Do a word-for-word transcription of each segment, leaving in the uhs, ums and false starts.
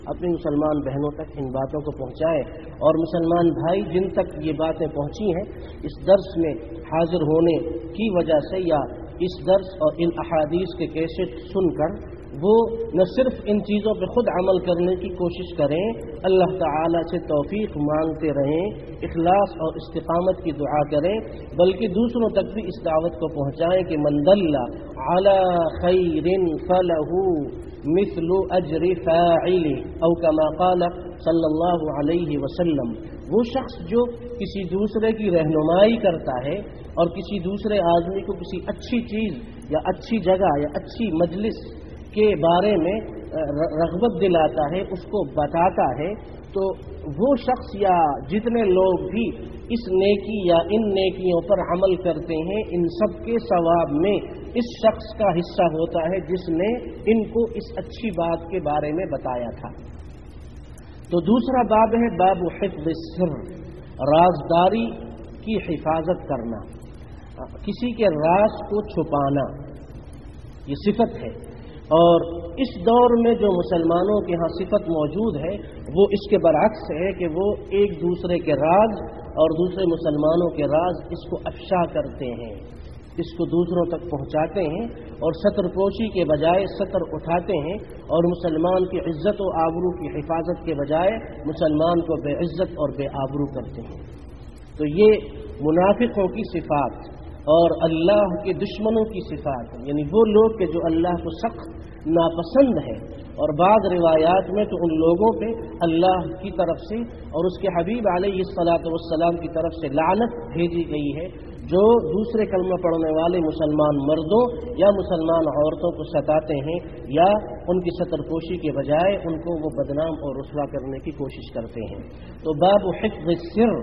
اپنی مسلمان بہنوں تک ان باتوں کو پہنچائیں اور مسلمان بھائی جن تک یہ باتیں پہنچی ہیں اس درس میں حاضر ہونے کی وجہ سے یا اس درس اور ان احادیث کے کیسٹ سن کر وہ نہ صرف ان چیزوں پہ خود عمل کرنے کی کوشش کریں، اللہ تعالی سے توفیق مانگتے رہیں، اخلاص اور استقامت کی دعا کریں، بلکہ دوسروں تک بھی اس دعوت کو پہنچائیں کہ من دل علی خیر فلہ مثل اجر فاعل او کما قال صلی اللہ علیہ وسلم۔ وہ شخص جو کسی دوسرے کی رہنمائی کرتا ہے اور کسی دوسرے آدمی کو کسی اچھی چیز یا اچھی جگہ یا اچھی مجلس کے بارے میں رغبت دلاتا ہے، اس کو بتاتا ہے، تو وہ شخص یا جتنے لوگ بھی اس نیکی یا ان نیکیوں پر عمل کرتے ہیں ان سب کے ثواب میں اس شخص کا حصہ ہوتا ہے جس نے ان کو اس اچھی بات کے بارے میں بتایا تھا۔ تو دوسرا باب ہے باب حفظ السر، رازداری کی حفاظت کرنا، کسی کے راز کو چھپانا، یہ صفت ہے۔ اور اس دور میں جو مسلمانوں کے ہاں صفت موجود ہے وہ اس کے برعکس ہے کہ وہ ایک دوسرے کے راز اور دوسرے مسلمانوں کے راز اس کو افشا کرتے ہیں، اس کو دوسروں تک پہنچاتے ہیں اور ستر پوشی کے بجائے ستر اٹھاتے ہیں اور مسلمان کی عزت و آبرو کی حفاظت کے بجائے مسلمان کو بے عزت اور بے آبرو کرتے ہیں۔ تو یہ منافقوں کی صفات اور اللہ کے دشمنوں کی صفات ہیں، یعنی وہ لوگ کہ جو اللہ کو سخت ناپسند ہے، اور بعض روایات میں تو ان لوگوں پہ اللہ کی طرف سے اور اس کے حبیب علیہ الصلاۃ والسلام کی طرف سے لعنت بھیجی گئی ہے جو دوسرے کلمہ پڑھنے والے مسلمان مردوں یا مسلمان عورتوں کو ستاتے ہیں یا ان کی ستر پوشی کے بجائے ان کو وہ بدنام اور رسوا کرنے کی کوشش کرتے ہیں۔ تو باب حفظ السر،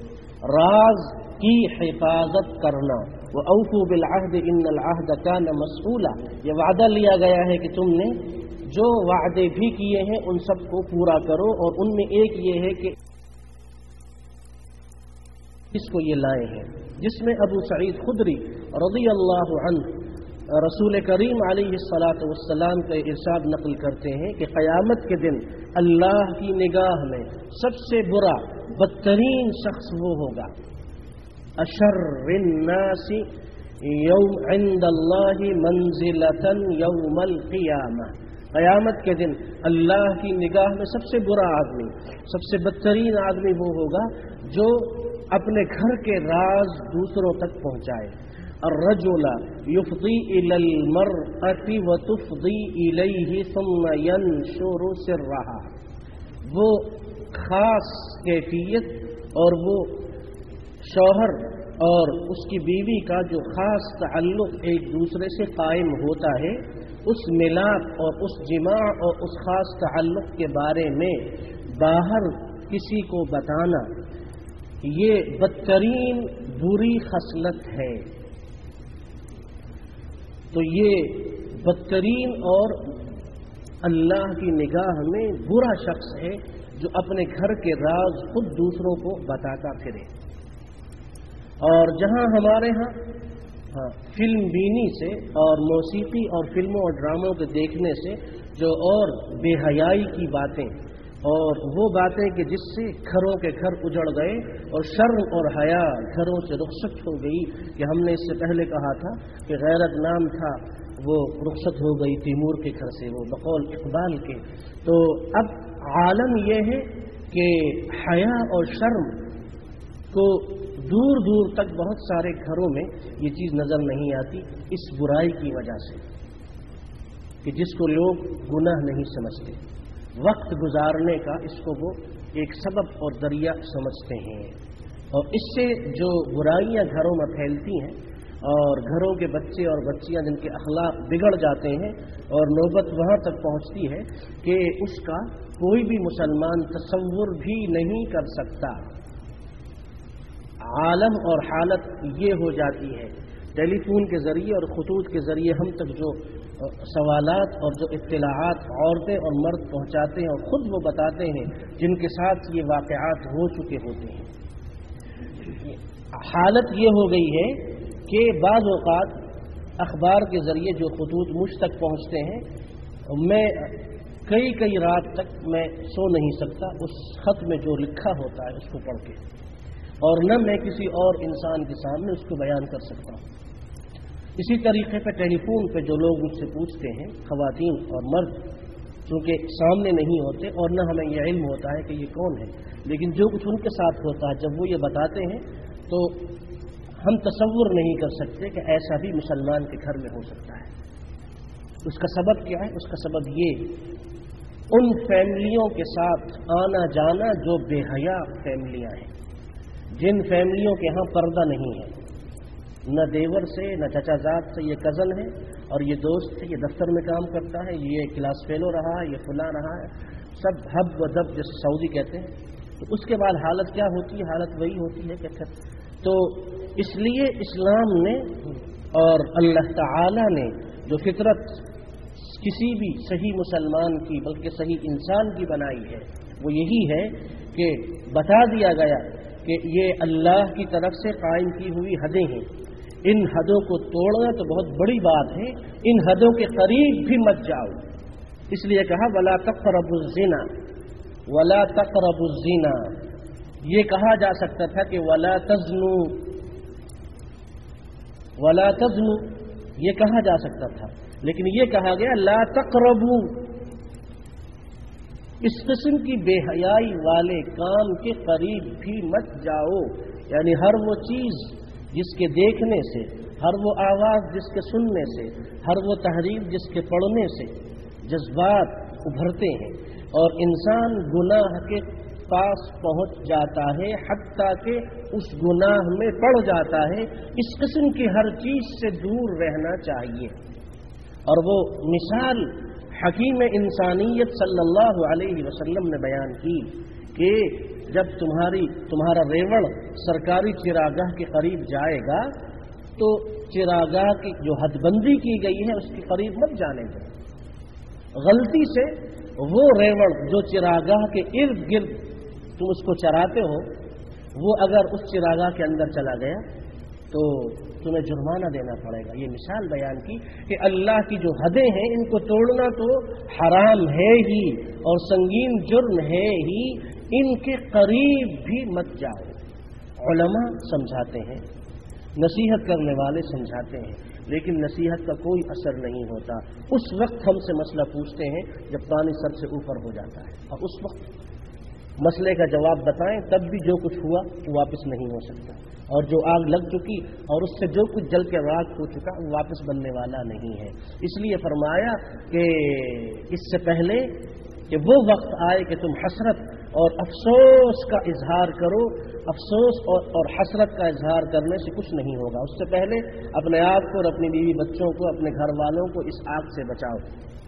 راز کی حفاظت کرنا، وَأَوْفُوا بِالْعَهْدِ إِنَّ الْعَهْدَ كَانَ مَسْئُولًا، یہ وعدہ لیا گیا ہے کہ تم نے جو وعدے بھی کیے ہیں ان سب کو پورا کرو، اور ان میں ایک یہ ہے کہ اس کو یہ لائے ہیں جس میں ابو سعید خدری رضی اللہ عنہ رسول کریم علیہ الصلاۃ والسلام کا ارشاد نقل کرتے ہیں کہ قیامت کے دن اللہ کی نگاہ میں سب سے برا بدترین شخص وہ ہوگا، اشر الناس یوم عند اللہ منزلۃ یوم القیامہ، قیامت کے دن اللہ کی نگاہ میں سب سے برا آدمی، سب سے بدترین آدمی وہ ہوگا جو اپنے گھر کے راز دوسروں تک پہنچائے۔ الرجل یفضی الی المرأة وتفضی الیہ ثم ینشر سرہا، وہ خاص کیفیت اور وہ شوہر اور اس کی بیوی کا جو خاص تعلق ایک دوسرے سے قائم ہوتا ہے، اس ملاپ اور اس جماع اور اس خاص تعلق کے بارے میں باہر کسی کو بتانا، یہ بدترین بری خصلت ہے۔ تو یہ بدترین اور اللہ کی نگاہ میں برا شخص ہے جو اپنے گھر کے راز خود دوسروں کو بتاتا پھرے۔ اور جہاں ہمارے ہاں ہاں فلم بینی سے اور موسیقی اور فلموں اور ڈراموں کے دیکھنے سے جو اور بے حیائی کی باتیں اور وہ باتیں کہ جس سے گھروں کے گھر اجڑ گئے اور شرم اور حیا گھروں سے رخصت ہو گئی، کہ ہم نے اس سے پہلے کہا تھا کہ غیرت نام تھا وہ رخصت ہو گئی تیمور کے گھر سے، وہ بقول اقبال کے۔ تو اب عالم یہ ہے کہ حیا اور شرم کو دور دور تک بہت سارے گھروں میں یہ چیز نظر نہیں آتی، اس برائی کی وجہ سے کہ جس کو لوگ گناہ نہیں سمجھتے، وقت گزارنے کا اس کو وہ ایک سبب اور ذریعہ سمجھتے ہیں، اور اس سے جو برائیاں گھروں میں پھیلتی ہیں اور گھروں کے بچے اور بچیاں جن کے اخلاق بگڑ جاتے ہیں اور نوبت وہاں تک پہنچتی ہے کہ اس کا کوئی بھی مسلمان تصور بھی نہیں کر سکتا۔ عالم اور حالت یہ ہو جاتی ہے، ٹیلی فون کے ذریعے اور خطوط کے ذریعے ہم تک جو سوالات اور جو اطلاعات عورتیں اور مرد پہنچاتے ہیں اور خود وہ بتاتے ہیں جن کے ساتھ یہ واقعات ہو چکے ہوتے ہیں، حالت یہ ہو گئی ہے کہ بعض اوقات اخبار کے ذریعے جو خطوط مجھ تک پہنچتے ہیں میں कई कई रात तक मैं सो नहीं सकता उस खत में जो लिखा होता है उसको पढ़ के, और न मैं किसी और इंसान के सामने उसको बयान कर सकता हूँ। इसी तरीके पर टेलीफोन पे जो लोग मुझसे पूछते हैं, ख़वातीन और मर्द, चूँकि सामने नहीं होते और न हमें यह इल्म होता है कि ये कौन है, लेकिन जो कुछ उनके साथ होता है जब वो ये बताते हैं तो हम तसव्वुर नहीं कर सकते कि ऐसा भी मुसलमान के घर में हो सकता है। उसका सबब क्या है? उसका सबब ये, उन फैमिलियों के साथ आना जाना जो बेहया फैमिलियां हैं, जिन फैमिलियों के यहाँ पर्दा नहीं है, न देवर से न चचाजाद से, ये कज़न है और ये दोस्त है, ये दफ्तर में काम करता है, ये क्लास फेलो रहा है, ये फुला रहा है, सब हब व दब जैसे सऊदी कहते हैं। तो उसके बाद हालत क्या होती है? हालत वही होती है कि फिर तो इसलिए इस्लाम ने और अल्लाह ताला ने जो फितरत किसी भी सही मुसलमान की, बल्कि सही इंसान की बनाई है, वो यही है कि बता दिया गया कि ये अल्लाह की तरफ से कायम की हुई हदें हैं, इन हदों को तोड़ना तो बहुत बड़ी बात है, इन हदों के करीब भी मत जाओ। इसलिए कहा वला तक़रबुज़्ज़िना, वला तक़रबुज़्ज़िना। ये कहा जा सकता था कि वला तज़्नु, वला तज़्नु, ये कहा जा सकता था, लेकिन ये कहा गया ला तक़रबू। इस किस्म की बेहयाई वाले काम के करीब भी मत जाओ, यानी हर वो चीज़ जिसके देखने से, हर वो आवाज़ जिसके सुनने से, हर वो तहरीर जिसके पढ़ने से जज्बात उभरते हैं और इंसान गुनाह के पास पहुंच जाता है, हत्ता कि उस गुनाह में पड़ जाता है। इस किस्म की हर चीज़ से दूर रहना चाहिए। और वो मिसाल हकीम इंसानियत सल्लल्लाहु अलैहि वसल्लम ने बयान की कि जब तुम्हारी तुम्हारा रेवड़ सरकारी चिरागाह के करीब जाएगा तो चिरागाह की जो हदबंदी की गई है उसके करीब मत जाने दो। गलती से वो रेवड़ जो चिरागाह के इर्द गिर्द तुम उसको चराते हो, वो अगर उस चिरागाह के अंदर चला गया तो तुम्हें जुर्माना देना पड़ेगा। ये मिसाल बयान की कि अल्लाह की जो हदें हैं इनको तोड़ना तो हराम है ही और संगीन जुर्म है ही, इनके करीब भी मत जाओ। उलमा समझाते हैं, नसीहत करने वाले समझाते हैं, लेकिन नसीहत का कोई असर नहीं होता। उस वक्त हमसे मसला पूछते हैं जब पानी सर से ऊपर हो जाता है, और उस वक्त मसले का जवाब बताएं, तब भी जो कुछ हुआ वो वापस नहीं हो सकता, और जो आग लग चुकी और उससे जो कुछ जल के राख हो चुका वो वापस बनने वाला नहीं है। इसलिए फरमाया कि इससे पहले कि वो वक्त आए कि तुम हसरत और अफसोस का इजहार करो, अफसोस और, और हसरत का इजहार करने से कुछ नहीं होगा। उससे पहले अपने आप को और अपनी बीवी बच्चों को, अपने घर वालों को इस आग से बचाओ।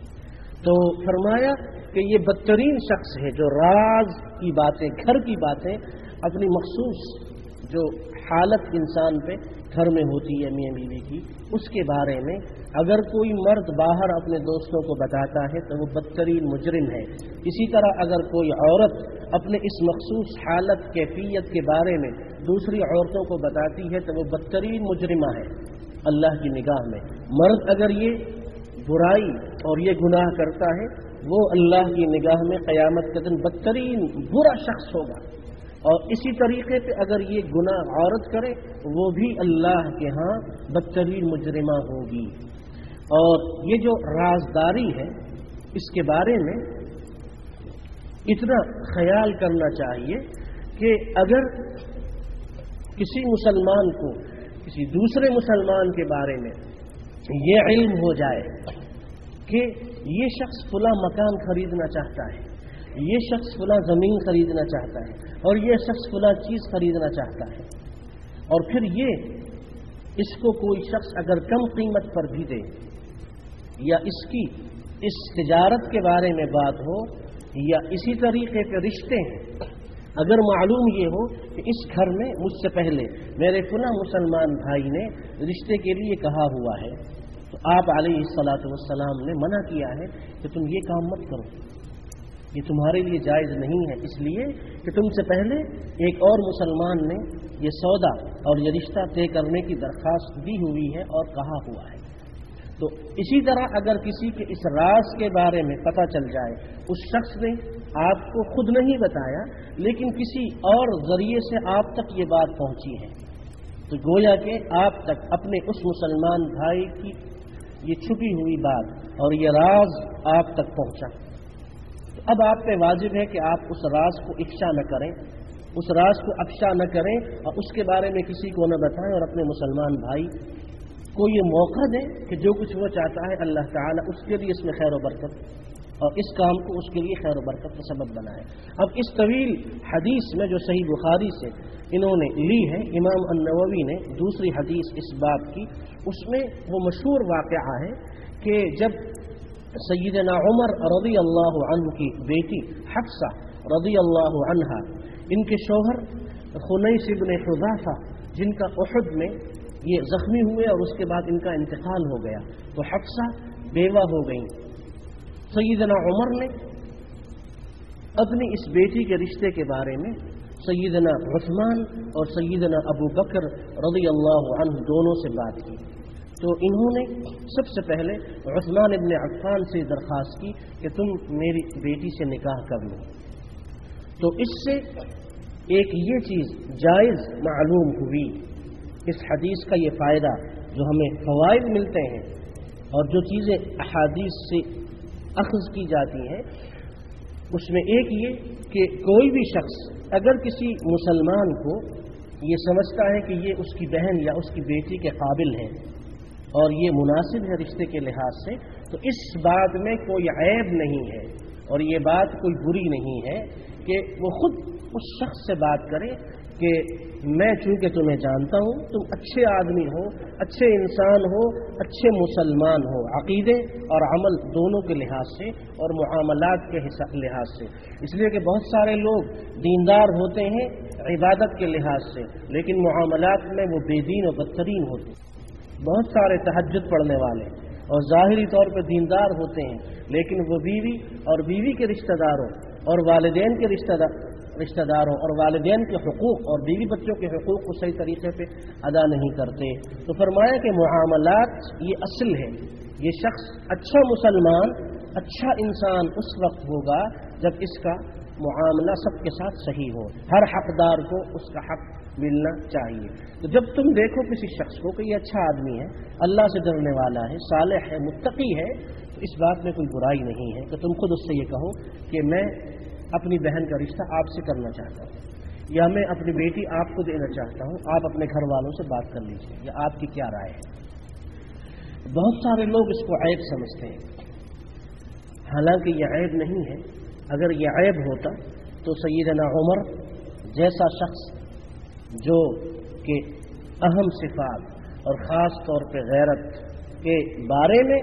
तो फरमाया कि ये बदतरीन शख्स है जो राज की बातें, घर की बातें, अपनी मखसूस जो हालत इंसान पे घर में होती है मियां बीवी की, उसके बारे में अगर कोई मर्द बाहर अपने दोस्तों को बताता है तो वो बदतरीन मुजरिम है। इसी तरह अगर कोई औरत अपने इस मखसूस हालत, कैफियत के बारे में दूसरी औरतों को बताती है तो वो बदतरीन मुजरिमा है अल्लाह की निगाह में। मर्द अगर ये बुराई और ये गुनाह करता है वो अल्लाह की निगाह में क़यामत के दिन बदतरीन बुरा शख्स होगा। और इसी तरीके पे अगर ये गुनाह औरत करे वो भी अल्लाह के यहाँ बदतरीन मुजरिमा होगी। और ये जो राजदारी है इसके बारे में इतना ख्याल करना चाहिए कि अगर किसी मुसलमान को किसी दूसरे मुसलमान के बारे में ये इल्म हो जाए कि ये शख्स फला मकान खरीदना चाहता है, ये शख्स फला ज़मीन खरीदना चाहता है और ये शख्स फला चीज़ खरीदना चाहता है, और फिर ये इसको कोई शख्स अगर कम कीमत पर भी दे या इसकी इस तिजारत के बारे में बात हो या इसी तरीके के रिश्ते हैं, अगर मालूम ये हो कि इस घर में मुझसे पहले मेरे फला मुसलमान भाई ने रिश्ते के लिए कहा हुआ है, तो आप अलैहिस्सलातु वस्सलाम ने मना किया है कि तुम ये काम मत करो, ये तुम्हारे लिए जायज़ नहीं है, इसलिए कि तुमसे पहले एक और मुसलमान ने ये सौदा और ये रिश्ता तय करने की दरख्वास्त दी हुई है और कहा हुआ है। تو اسی طرح اگر کسی کے اس راز کے بارے میں پتہ چل جائے، اس شخص نے آپ کو خود نہیں بتایا لیکن کسی اور ذریعے سے آپ تک یہ بات پہنچی ہے، تو گویا کہ آپ تک اپنے اس مسلمان بھائی کی یہ چھپی ہوئی بات اور یہ راز آپ تک پہنچا، تو اب آپ پہ واجب ہے کہ آپ اس راز کو افشا نہ کریں، اس راز کو افشا نہ کریں اور اس کے بارے میں کسی کو نہ بتائیں، اور اپنے مسلمان بھائی کو یہ موقع دیں کہ جو کچھ وہ چاہتا ہے اللہ تعالیٰ اس کے لیے اس میں خیر و برکت اور اس کام کو اس کے لیے خیر و برکت کا سبب بنائے۔ اب اس طویل حدیث میں جو صحیح بخاری سے انہوں نے لی ہے، امام النووی نے دوسری حدیث اس باب کی، اس میں وہ مشہور واقعہ ہے کہ جب سیدنا عمر رضی اللہ عنہ کی بیٹی حفصہ رضی اللہ عنہا، ان کے شوہر خنیس بن حذافہ جن کا احد میں یہ زخمی ہوئے اور اس کے بعد ان کا انتقال ہو گیا، تو حفصہ بیوہ ہو گئیں، سیدنا عمر نے اپنی اس بیٹی کے رشتے کے بارے میں سیدنا عثمان اور سیدنا ابو بکر رضی اللہ عنہ دونوں سے بات کی، تو انہوں نے سب سے پہلے عثمان ابن عفان سے درخواست کی کہ تم میری بیٹی سے نکاح کر لو، تو اس سے ایک یہ چیز جائز معلوم ہوئی، اس حدیث کا یہ فائدہ جو ہمیں فوائد ملتے ہیں اور جو چیزیں احادیث سے اخذ کی جاتی ہیں، اس میں ایک یہ کہ کوئی بھی شخص اگر کسی مسلمان کو یہ سمجھتا ہے کہ یہ اس کی بہن یا اس کی بیٹی کے قابل ہے اور یہ مناسب ہے رشتے کے لحاظ سے، تو اس بات میں کوئی عیب نہیں ہے اور یہ بات کوئی بری نہیں ہے کہ وہ خود اس شخص سے بات کرے کہ میں چونکہ تمہیں جانتا ہوں، تم اچھے آدمی ہو، اچھے انسان ہو، اچھے مسلمان ہو، عقیدے اور عمل دونوں کے لحاظ سے اور معاملات کے لحاظ سے، اس لیے کہ بہت سارے لوگ دیندار ہوتے ہیں عبادت کے لحاظ سے لیکن معاملات میں وہ بے دین و بدترین ہوتے ہیں، بہت سارے تہجد پڑھنے والے اور ظاہری طور پہ دیندار ہوتے ہیں لیکن وہ بیوی اور بیوی کے رشتہ داروں اور والدین کے رشتہ دار رشتہ داروں اور والدین کے حقوق اور بیوی بچوں کے حقوق کو صحیح طریقے پہ ادا نہیں کرتے، تو فرمایا کہ معاملات یہ اصل ہے، یہ شخص اچھا مسلمان، اچھا انسان اس وقت ہوگا جب اس کا معاملہ سب کے ساتھ صحیح ہو، ہر حقدار کو اس کا حق ملنا چاہیے۔ تو جب تم دیکھو کسی شخص کو کہ یہ اچھا آدمی ہے، اللہ سے ڈرنے والا ہے، صالح ہے، متقی ہے، تو اس بات میں کوئی برائی نہیں ہے کہ تم خود اس سے یہ کہو کہ میں اپنی بہن کا رشتہ آپ سے کرنا چاہتا ہوں یا میں اپنی بیٹی آپ کو دینا چاہتا ہوں، آپ اپنے گھر والوں سے بات کر لیجیے یا آپ کی کیا رائے ہے۔ بہت سارے لوگ اس کو عیب سمجھتے ہیں، حالانکہ یہ عیب نہیں ہے، اگر یہ عیب ہوتا تو سیدنا عمر جیسا شخص جو کہ اہم صفات اور خاص طور پہ غیرت کے بارے میں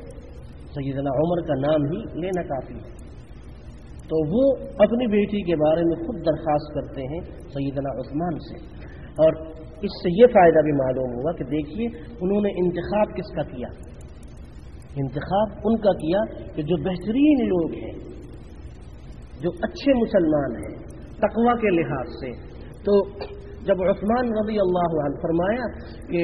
سیدنا عمر کا نام ہی لینا کافی ہے، تو وہ اپنی بیٹی کے بارے میں خود درخواست کرتے ہیں سیدنا عثمان سے، اور اس سے یہ فائدہ بھی معلوم ہوا کہ دیکھیے انہوں نے انتخاب کس کا کیا، انتخاب ان کا کیا کہ جو بہترین لوگ ہیں، جو اچھے مسلمان ہیں تقوی کے لحاظ سے۔ تو جب عثمان رضی اللہ عنہ فرمایا کہ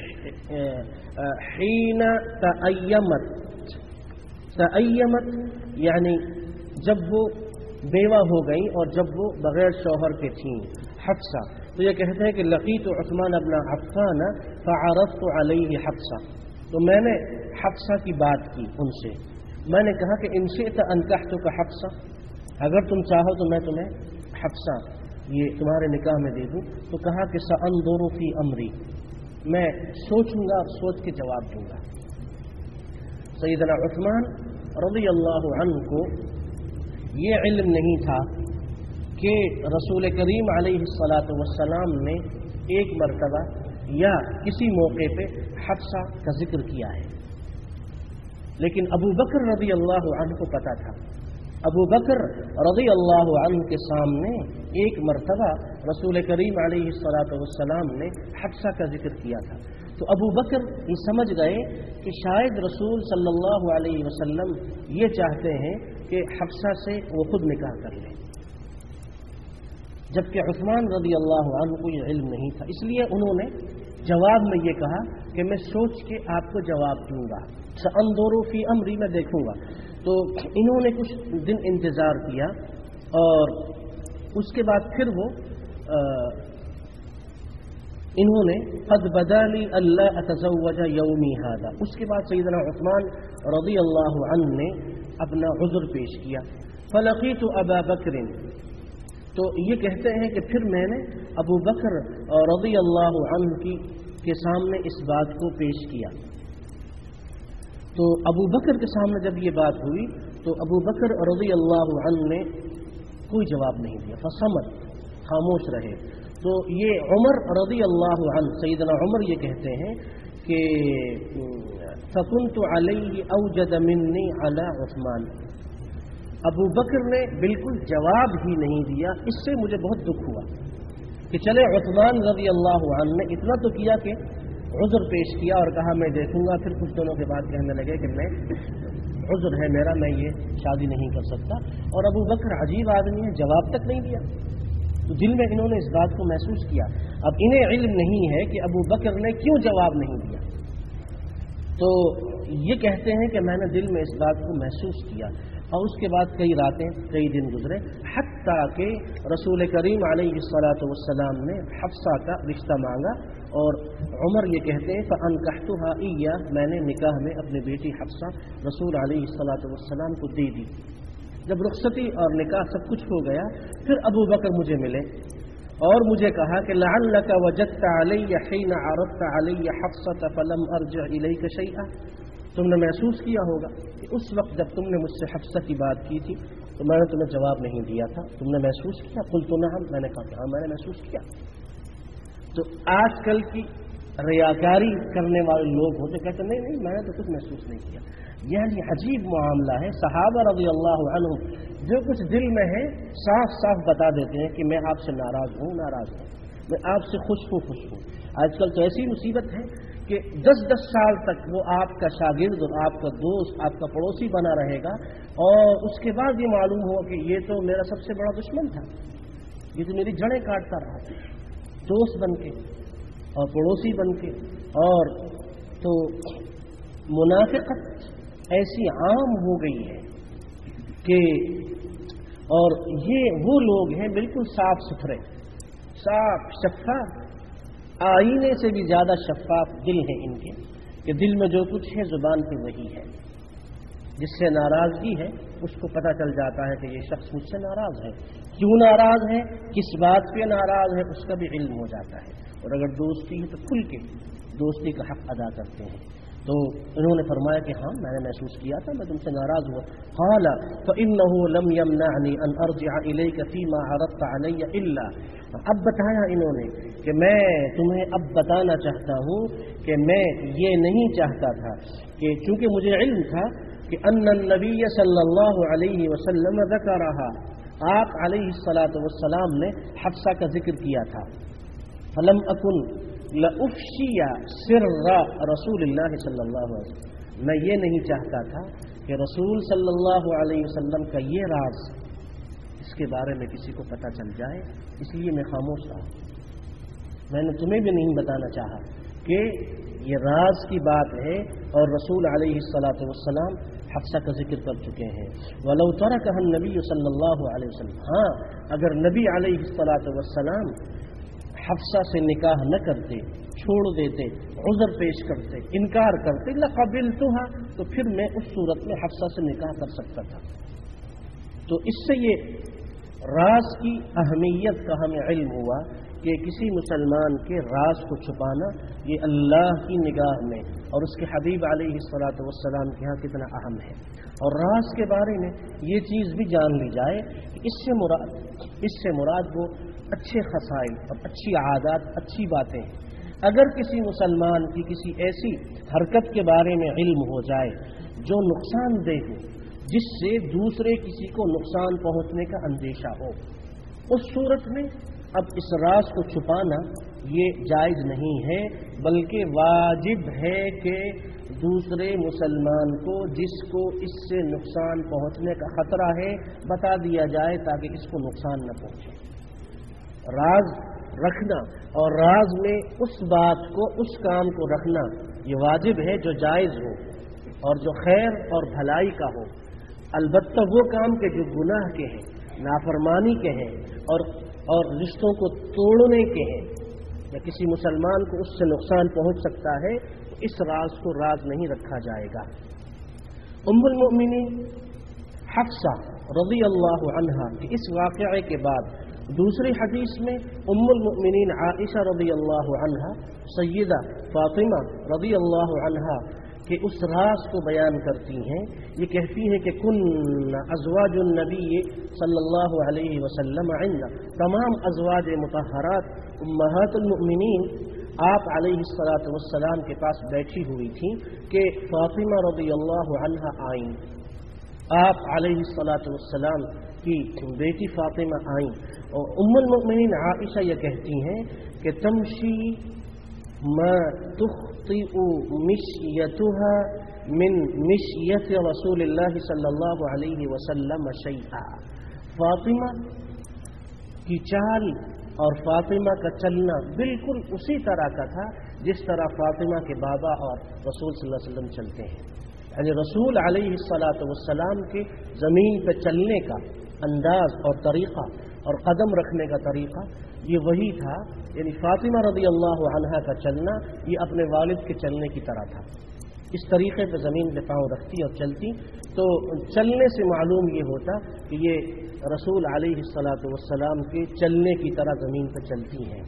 حین تأیمت، تأیمت یعنی جب وہ بیوہ ہو گئی اور جب وہ بغیر شوہر کے تھیں، حفصہ، تو یہ کہتے ہیں کہ لقیت عثمان ابن عفان فعرضت علیہ حفصہ، تو میں نے حفصہ کی بات کی ان سے، میں نے کہا کہ ان شئت انکحتک حفصہ، اگر تم چاہو تو میں تمہیں حفصہ یہ تمہارے نکاح میں دے دوں، تو کہا کہ سأنظر فی امری، میں سوچوں گا اور سوچ کے جواب دوں گا۔ سیدنا عثمان رضی اللہ عنہ کو یہ علم نہیں تھا کہ رسول کریم علیہ الصلاۃ والسلام نے ایک مرتبہ یا کسی موقع پہ حفصہ کا ذکر کیا ہے، لیکن ابو بکر رضی اللہ عنہ کو پتا تھا۔ ابو بکر رضی اللہ عنہ کے سامنے ایک مرتبہ رسول کریم علیہ الصلاۃ والسلام نے حفصہ کا ذکر کیا تھا، تو ابو بکر یہ سمجھ گئے کہ شاید رسول صلی اللہ علیہ وسلم یہ چاہتے ہیں کہ حفصہ سے وہ خود نکاح کر لیں، جبکہ عثمان رضی اللہ عنہ کو یہ علم نہیں تھا، اس لیے انہوں نے جواب میں یہ کہا کہ میں سوچ کے آپ کو جواب دوں گا، سأنظر فی امری، میں دیکھوں گا۔ تو انہوں نے کچھ دن انتظار کیا اور اس کے بعد پھر وہ انہوں نے قد بدا لی اللہ اتزوج یومی ھذا، اس کے بعد سیدنا عثمان رضی اللہ عنہ نے اپنا عذر پیش کیا۔ فلقیت ابا بکر، تو یہ کہتے ہیں کہ پھر میں نے ابو بکر رضی اللہ عنہ کی کے سامنے اس بات کو پیش کیا۔ تو ابو بکر کے سامنے جب یہ بات ہوئی تو ابو بکر رضی اللہ عنہ نے کوئی جواب نہیں دیا، فصمت، خاموش رہے۔ تو یہ عمر رضی اللہ عنہ، سیدنا عمر یہ کہتے ہیں کہ فکنت علیہ اوجد منی علی عثمان، ابو بکر نے بالکل جواب ہی نہیں دیا، اس سے مجھے بہت دکھ ہوا کہ چلے عثمان رضی اللہ عنہ نے اتنا تو کیا کہ عذر پیش کیا اور کہا میں دیکھوں گا، پھر کچھ دنوں کے بعد کہنے لگے کہ میں عذر ہے میرا، میں یہ شادی نہیں کر سکتا۔ اور ابو بکر عجیب آدمی ہے، جواب تک نہیں دیا۔ تو دل میں انہوں نے اس بات کو محسوس کیا۔ اب انہیں علم نہیں ہے کہ ابو بکر نے کیوں جواب نہیں دیا، تو یہ کہتے ہیں کہ میں نے دل میں اس بات کو محسوس کیا، اور اس کے بعد کئی راتیں کئی دن گزرے، حتیٰ کہ رسول کریم علیہ الصلاۃ والسلام نے حفصہ کا رشتہ مانگا، اور عمر یہ کہتے ہیں فَأَنْكَحْتُهَا إِيَّاهُ، میں نے نکاح میں اپنی بیٹی حفصہ رسول علیہ الصلاۃ والسلام کو دے دی۔ جب رخصتی اور نکاح سب کچھ ہو گیا، پھر ابو بکر مجھے ملے اور مجھے کہا کہ لعلك وجدت علی حين عرضت علی حفصة فلم ارجع الیک شیئا، تم نے محسوس کیا ہوگا کہ اس وقت جب تم نے مجھ سے حفصہ کی بات کی تھی تو میں نے تمہیں جواب نہیں دیا تھا، تم نے محسوس کیا؟ قلت نعم، میں نے کہا کہ ہاں میں نے محسوس کیا۔ تو آج کل کی ریاکاری کرنے والے لوگ ہوتے کہتے نہیں نہیں میں نے تو کچھ محسوس نہیں کیا۔ یعنی عجیب معاملہ ہے، صحابہ رضی اللہ عنہم جو کچھ دل میں ہے صاف صاف بتا دیتے ہیں کہ میں آپ سے ناراض ہوں ناراض ہوں میں آپ سے خوش ہوں خوش ہوں۔ آج کل تو ایسی مصیبت ہے کہ دس دس سال تک وہ آپ کا شاگرد اور آپ کا دوست، آپ کا پڑوسی بنا رہے گا، اور اس کے بعد یہ معلوم ہوا کہ یہ تو میرا سب سے بڑا دشمن تھا، یہ تو میری جڑیں کاٹتا رہا، دوست بن کے اور پڑوسی بن کے۔ اور تو منافقت ایسی عام ہو گئی ہے کہ، اور یہ وہ لوگ ہیں بالکل صاف ستھرے، صاف شفاف، آئینے سے بھی زیادہ شفاف دل ہیں ان کے، کہ دل میں جو کچھ ہے زبان پہ وہی ہے۔ جس سے ناراضگی ہے اس کو پتہ چل جاتا ہے کہ یہ شخص مجھ سے ناراض ہے، کیوں ناراض ہے، کس بات پہ ناراض ہے، اس کا بھی علم ہو جاتا ہے۔ اور اگر دوستی ہے تو کھل کے دوستی کا حق ادا کرتے ہیں۔ تو انہوں نے فرمایا کہ ہاں میں نے محسوس کیا تھا، میں تم سے ناراض ہوا۔ قال فإنه لم يمنعني أن أرجع إليك فيما عرضت علي إلا، اب بتایا انہوں نے کہ میں تمہیں اب بتانا چاہتا ہوں کہ میں یہ نہیں چاہتا تھا کہ، چونکہ مجھے علم تھا کہ ان النبی صلی اللہ علیہ وسلم ذکرها، آپ علیہ الصلاۃ والسلام نے حفصہ کا ذکر کیا تھا۔ فلم اکن لأفشی سر رسول اللہ صلی اللہ علیہ وسلم، میں یہ نہیں چاہتا تھا کہ رسول صلی اللہ علیہ وسلم کا یہ راز اس کے بارے میں کسی کو پتہ چل جائے، اس لیے میں خاموش رہا۔ میں نے تمہیں بھی نہیں بتانا چاہا کہ یہ راز کی بات ہے، اور رسول علیہ الصلاۃ والسلام حفصہ کا ذکر کر چکے ہیں۔ وَلَوْ تَرَكَهَا النَّبِيُّ صلی اللہ علیہ وسلم، ہاں اگر نبی علیہ الصلاۃ والسلام حفصہ سے نکاح نہ کرتے، چھوڑ دیتے، عذر پیش کرتے، انکار کرتے، لَقَبِلْتُهَا، تو پھر میں اس صورت میں حفصہ سے نکاح کر سکتا تھا۔ تو اس سے یہ راز کی اہمیت کا ہمیں علم ہوا کہ کسی مسلمان کے راز کو چھپانا یہ اللہ کی نگاہ میں اور اس کے حبیب علیہ الصلاۃ والسلام کے ہاں کتنا اہم ہے۔ اور راز کے بارے میں یہ چیز بھی جان لی جائے کہ اس سے مراد اس سے مراد وہ اچھے خصائل اور اچھی عادات، اچھی باتیں۔ اگر کسی مسلمان کی کسی ایسی حرکت کے بارے میں علم ہو جائے جو نقصان دہ ہو، جس سے دوسرے کسی کو نقصان پہنچنے کا اندیشہ ہو، اس صورت میں اب اس راز کو چھپانا یہ جائز نہیں ہے، بلکہ واجب ہے کہ دوسرے مسلمان کو جس کو اس سے نقصان پہنچنے کا خطرہ ہے بتا دیا جائے تاکہ اس کو نقصان نہ پہنچے۔ راز رکھنا اور راز میں اس بات کو، اس کام کو رکھنا یہ واجب ہے جو جائز ہو اور جو خیر اور بھلائی کا ہو، البتہ وہ کام کے جو گناہ کے ہیں، نافرمانی کے ہیں اور اور رشتوں کو توڑنے کے ہیں یا کسی مسلمان کو اس سے نقصان پہنچ سکتا ہے، اس راز کو راز نہیں رکھا جائے گا۔ ام المؤمنین حفصہ رضی اللہ عنہا کہ اس واقعے کے بعد دوسری حدیث میں ام المؤمنین عائشہ رضی اللہ عنہا، سیدہ فاطمہ رضی اللہ عنہا کہ اس راز کو بیان کرتی ہیں۔ یہ کہتی ہیں کہ کن ازواج النبی صلی اللہ علیہ وسلم عند، تمام ازواج مطہرات امہات المؤمنین آپ علیہ الصلاۃ والسلام کے پاس بیٹھی ہوئی تھیں کہ فاطمہ رضی اللہ عنہا آئیں، آپ علیہ الصلاۃ والسلام کی بیٹی فاطمہ آئیں اور ام المؤمنین عائشہ یہ کہتی ہیں کہ تمشی ما تخطئ مشیتها من مشیت رسول اللہ صلی اللہ علیہ وسلم شیئا، فاطمہ کی چال اور فاطمہ کا چلنا بالکل اسی طرح کا تھا جس طرح فاطمہ کے بابا اور رسول صلی اللہ علیہ وسلم چلتے ہیں، یعنی رسول علیہ الصلاۃ والسلام کے زمین پہ چلنے کا انداز اور طریقہ اور قدم رکھنے کا طریقہ یہ وہی تھا، یعنی فاطمہ رضی اللہ عنہا کا چلنا یہ اپنے والد کے چلنے کی طرح تھا، اس طریقے پہ زمین پہ پاؤں رکھتی اور چلتی، تو چلنے سے معلوم یہ ہوتا کہ یہ رسول علیہ الصلاۃ والسلام کے چلنے کی طرح زمین پہ چلتی ہیں۔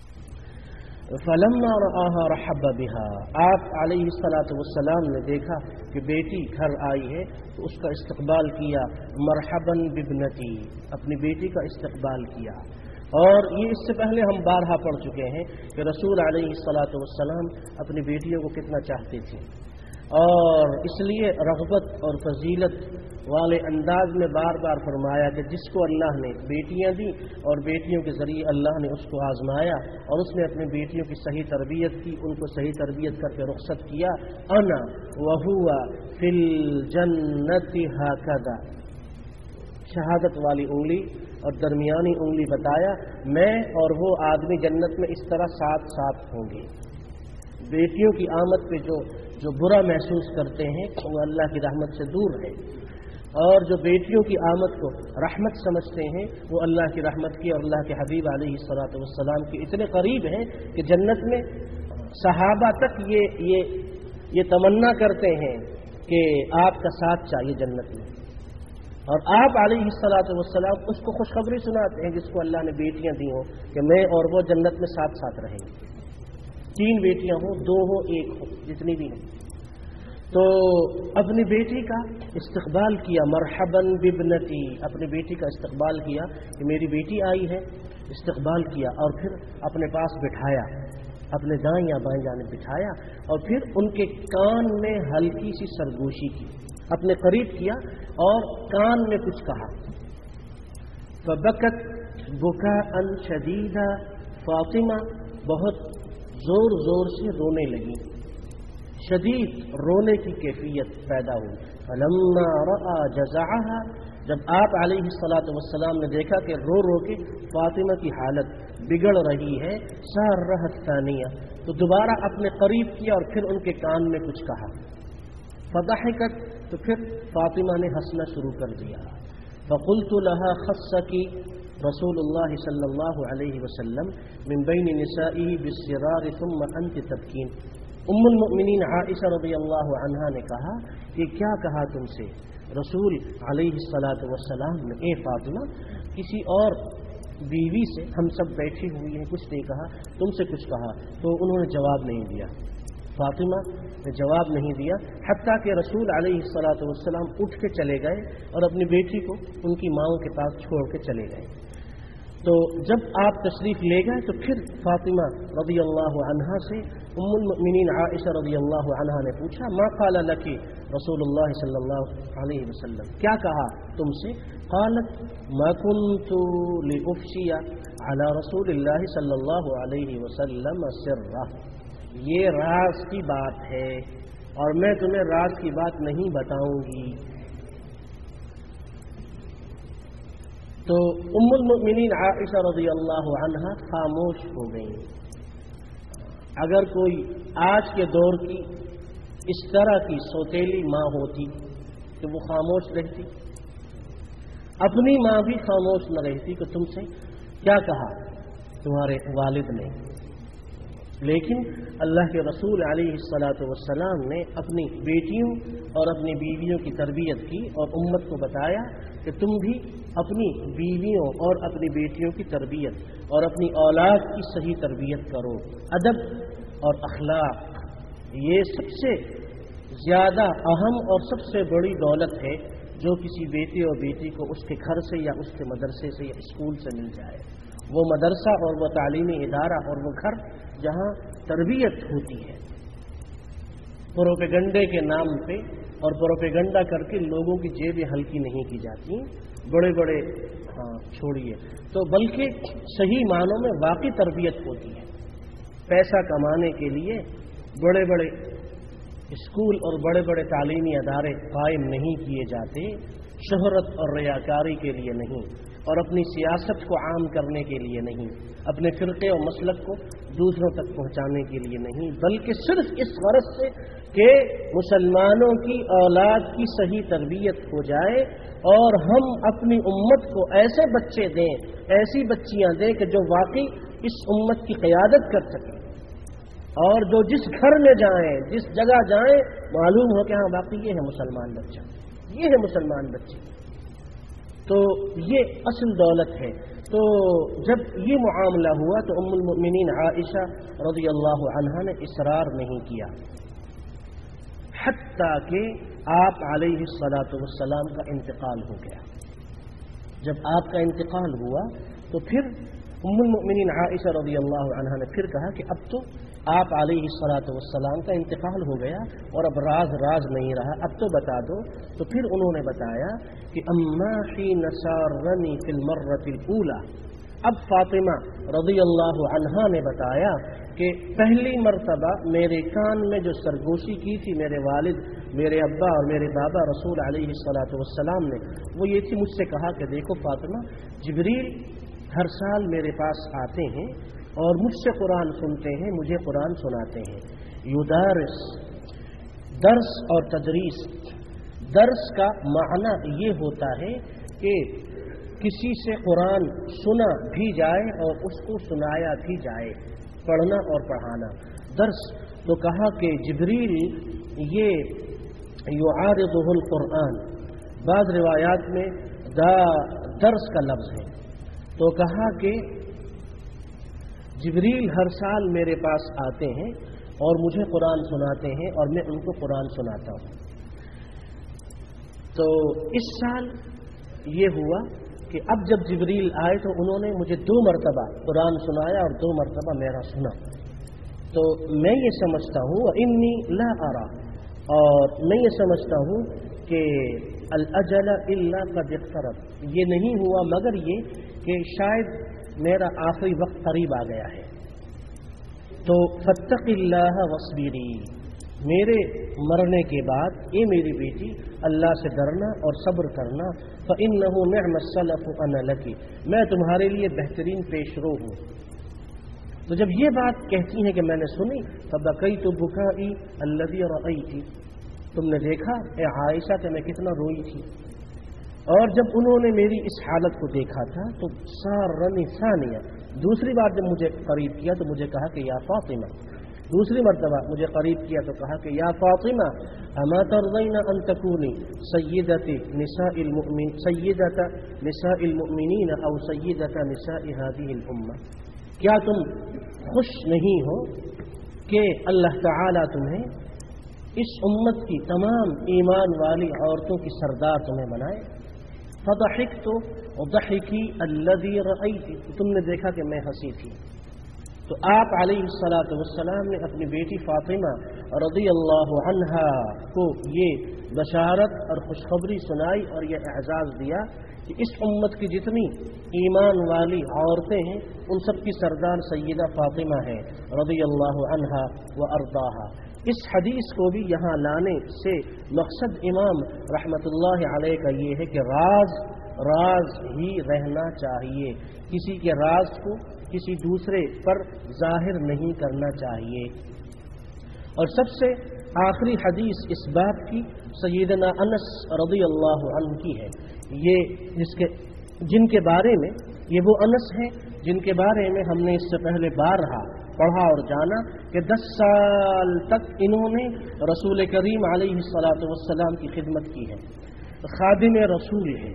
فلما رآها رحب بها، آپ علیہ الصلاۃ والسلام نے دیکھا کہ بیٹی گھر آئی ہے تو اس کا استقبال کیا، مرحبا بابنتی، اپنی بیٹی کا استقبال کیا۔ اور یہ اس سے پہلے ہم بارہا پڑھ چکے ہیں کہ رسول علیہ الصلاۃ والسلام اپنی بیٹیوں کو کتنا چاہتے تھے، اور اس لیے رغبت اور فضیلت والے انداز میں بار بار فرمایا کہ جس کو اللہ نے بیٹیاں دی اور بیٹیوں کے ذریعے اللہ نے اس کو آزمایا اور اس نے اپنی بیٹیوں کی صحیح تربیت کی، ان کو صحیح تربیت کر کے رخصت کیا، انا وہو فی الجنت ہکذا، شہادت والی انگلی اور درمیانی انگلی بتایا، میں اور وہ آدمی جنت میں اس طرح ساتھ ساتھ ہوں گے۔ بیٹیوں کی آمد پہ جو جو برا محسوس کرتے ہیں وہ اللہ کی رحمت سے دور ہے، اور جو بیٹیوں کی آمد کو رحمت سمجھتے ہیں وہ اللہ کی رحمت کی اور اللہ کے حبیب علیہ الصلاۃ والسلام کے اتنے قریب ہیں کہ جنت میں صحابہ تک یہ یہ یہ تمنا کرتے ہیں کہ آپ کا ساتھ چاہیے جنت میں، اور آپ علیہ الصلاۃ والسلام اس کو خوشخبری سناتے ہیں جس کو اللہ نے بیٹیاں دی ہوں کہ میں اور وہ جنت میں ساتھ ساتھ رہیں گے، تین بیٹیاں ہوں، دو ہوں، ایک ہو، جتنی بھی ہیں۔ تو اپنی بیٹی کا استقبال کیا، مرحباً بابنتی، اپنی بیٹی کا استقبال کیا کہ میری بیٹی آئی ہے، استقبال کیا اور پھر اپنے پاس بٹھایا، اپنے دائیں یا بائیں جانب بٹھایا اور پھر ان کے کان میں ہلکی سی سرگوشی کی، اپنے قریب کیا اور کان میں کچھ کہا۔ فبکت بکاء شدیدا، فاطمہ بہت زور زور سے رونے لگی، شدید رونے کی کیفیت پیدا ہوئی۔ فلما رأى جزعها، جب آپ علیہ الصلاۃ والسلام نے دیکھا کہ رو رو کے فاطمہ کی حالت بگڑ رہی ہے، سارہ الثانیہ، تو دوبارہ اپنے قریب کیا اور پھر ان کے کان میں کچھ کہا۔ فضحکت، تو پھر فاطمہ نے ہنسنا شروع کر دیا۔ فقلت لها خصکی رسول اللہ صلی اللہ علیہ وسلم من بین نسائه بالسرار ثم انت تبکین۔ ام المؤمنین عائشہ رضی اللہ عنہا نے کہا کہ کیا کہا تم سے رسول علیہ الصلاۃ والسلام نے، اے فاطمہ، کسی اور بیوی سے ہم سب بیٹھی ہوئی ہیں، کچھ نہیں کہا، تم سے کچھ کہا؟ تو انہوں نے جواب نہیں دیا، فاطمہ نے جواب نہیں دیا، حتیٰ کہ رسول علیہ الصلاۃ والسلام اٹھ کے چلے گئے اور اپنی بیٹی کو ان کی ماؤں کے پاس چھوڑ کے چلے گئے۔ تو جب آپ تشریف لے گئے تو پھر فاطمہ رضی اللہ عنہا سے ام المؤمنین عائشہ رضی اللہ عنہا نے پوچھا، ما قال لکی رسول اللہ صلی اللہ علیہ وسلم، کیا کہا تم سے؟ قالت ما كنت لأفشی علی رسول اللہ صلی اللہ علیہ وسلم سرہ، یہ راز کی بات ہے اور میں تمہیں راز کی بات نہیں بتاؤں گی۔ تو ام المؤمنین عائشہ رضی اللہ عنہا خاموش ہو گئیں۔ اگر کوئی آج کے دور کی اس طرح کی سوتیلی ماں ہوتی کہ وہ خاموش رہتی، اپنی ماں بھی خاموش نہ رہتی کہ تم سے کیا کہا تمہارے والد نے، لیکن اللہ کے رسول علیہ الصلاۃ والسلام نے اپنی بیٹیوں اور اپنی بیویوں کی تربیت کی اور امت کو بتایا کہ تم بھی اپنی بیویوں اور اپنی بیٹیوں کی تربیت اور اپنی اولاد کی صحیح تربیت کرو۔ ادب اور اخلاق یہ سب سے زیادہ اہم اور سب سے بڑی دولت ہے جو کسی بیٹے اور بیٹی کو اس کے گھر سے یا اس کے مدرسے سے یا اسکول سے مل جائے۔ وہ مدرسہ اور وہ تعلیمی ادارہ اور وہ گھر جہاں تربیت ہوتی ہے، پروپیگنڈے کے نام پہ اور پروپیگنڈا کر کے لوگوں کی جیبیں ہلکی نہیں کی جاتی، بڑے بڑے ہاں چھوڑیے تو بلکہ صحیح معنوں میں واقعی تربیت ہوتی ہے۔ پیسہ کمانے کے لیے بڑے بڑے اسکول اور بڑے بڑے تعلیمی ادارے قائم نہیں کیے جاتے، شہرت اور ریاکاری کے لیے نہیں، اور اپنی سیاست کو عام کرنے کے لیے نہیں، اپنے فرقے اور مسلک کو دوسروں تک پہنچانے کے لیے نہیں، بلکہ صرف اس غرض سے کہ مسلمانوں کی اولاد کی صحیح تربیت ہو جائے اور ہم اپنی امت کو ایسے بچے دیں، ایسی بچیاں دیں کہ جو واقعی اس امت کی قیادت کر سکیں، اور جو جس گھر میں جائیں، جس جگہ جائیں، معلوم ہو کہ ہاں باقی یہ ہے مسلمان بچہ، یہ ہے مسلمان بچے۔ تو یہ اصل دولت ہے۔ تو جب یہ معاملہ ہوا تو ام المؤمنین عائشہ رضی اللہ عنہا نے اصرار نہیں کیا، حتیٰ کہ آپ علیہ الصلاۃ والسلام کا انتقال ہو گیا۔ جب آپ کا انتقال ہوا تو پھر ام المؤمنین عائشہ رضی اللہ عنہا نے پھر کہا کہ اب تو آپ علیہ الصلاۃ والسلام کا انتقال ہو گیا اور اب راز راز نہیں رہا، اب تو بتا دو۔ تو پھر انہوں نے بتایا کہ اما حین سارنی فی المرۃ الاولی، اب فاطمہ رضی اللہ عنہا نے بتایا کہ پہلی مرتبہ میرے کان میں جو سرگوشی کی تھی میرے والد، میرے ابا اور میرے بابا رسول علیہ الصلاۃ والسلام نے، وہ یہ تھی، مجھ سے کہا کہ دیکھو فاطمہ، جبریل ہر سال میرے پاس آتے ہیں اور مجھ سے قرآن سنتے ہیں، مجھے قرآن سناتے ہیں۔ یدارس، درس اور تدریس، درس کا معنی یہ ہوتا ہے کہ کسی سے قرآن سنا بھی جائے اور اس کو سنایا بھی جائے، پڑھنا اور پڑھانا۔ درس تو کہا کہ جبریل یہ یعارضہ القرآن، بعض روایات میں دا درس کا لفظ ہے، تو کہا کہ جبریل ہر سال میرے پاس آتے ہیں اور مجھے قرآن سناتے ہیں اور میں ان کو قرآن سناتا ہوں۔ تو اس سال یہ ہوا کہ اب جب جبریل آئے تو انہوں نے مجھے دو مرتبہ قرآن سنایا اور دو مرتبہ میرا سنا۔ تو میں یہ سمجھتا ہوں انی لا ارا، اور میں یہ سمجھتا ہوں کہ الاجل الا قد اقترب، یہ نہیں ہوا مگر یہ کہ شاید میرا آخری وقت قریب آ گیا ہے۔ تو فاتق اللہ واصبری، میرے مرنے کے بعد اے میری بیٹی اللہ سے ڈرنا اور صبر کرنا، فإنہ نعم السلف انا لکی، میں تمہارے لیے بہترین پیش رو ہوں۔ تو جب یہ بات کہتی ہیں کہ میں نے سنی، فبکیت بکائی الذی رأیت، تم نے دیکھا اے عائشہ کہ میں کتنا روئی تھی، اور جب انہوں نے میری اس حالت کو دیکھا تھا تو سارنی ثانیہ، دوسری بار جب مجھے قریب کیا تو مجھے کہا کہ یا فاطمہ، دوسری مرتبہ مجھے قریب کیا تو کہا کہ یا فاطمہ اما ترضین ان تکونی سیدت نساء المؤمن سیدت نساء المؤمنین او سیدت نساء هذه الامہ، کیا تم خوش نہیں ہو کہ اللہ تعالی تمہیں اس امت کی تمام ایمان والی عورتوں کی سردار تمہیں بنائے؟ فضحکت وضحکی الذی رأیت، تم نے دیکھا کہ میں ہنسی تھی۔ تو آپ علیہ الصلاۃ والسلام نے اپنی بیٹی فاطمہ رضی اللہ عنہا کو یہ بشارت اور خوشخبری سنائی اور یہ اعزاز دیا کہ اس امت کی جتنی ایمان والی عورتیں ہیں ان سب کی سردار سیدہ فاطمہ ہے رضی اللہ عنہا و ارضاہا۔ اس حدیث کو بھی یہاں لانے سے مقصد امام رحمت اللہ علیہ کا یہ ہے کہ راز راز ہی رہنا چاہیے، کسی کے راز کو کسی دوسرے پر ظاہر نہیں کرنا چاہیے۔ اور سب سے آخری حدیث اس بات کی سیدنا انس رضی اللہ عنہ کی ہے، یہ جس کے جن کے بارے میں یہ وہ انس ہیں جن کے بارے میں ہم نے اس سے پہلے بارہا پڑھا اور جانا کہ دس سال تک انہوں نے رسول کریم علیہ الصلاۃ والسلام کی خدمت کی ہے، خادم رسول ہے،